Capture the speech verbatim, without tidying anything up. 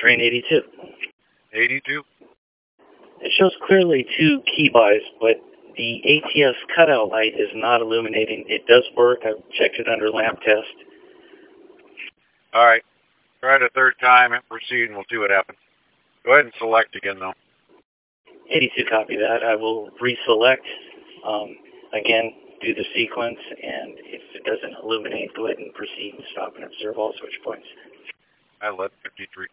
train eighty-two. eighty-two? It shows clearly two key buys, but the A T S cutout light is not illuminating. It does work. I've checked it under lamp test. All right. Try it a third time and proceed, and we'll see what happens. Go ahead and select again, though. eighty-two, copy that. I will reselect. Um, again, do the sequence, and if it doesn't illuminate, go ahead and proceed and stop and observe all switch points. I led fifty-three.